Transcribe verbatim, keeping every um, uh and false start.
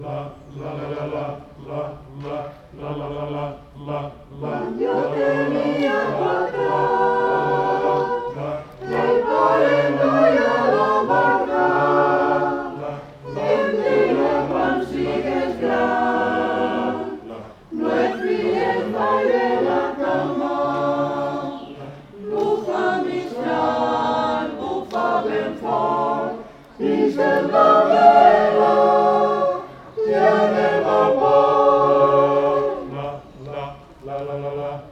Yo tenía cuatro, el poema ya lo marca, en día cuando sigues gran, no es fríes baile la cama, bufa mistral, bufa ben fort, y se va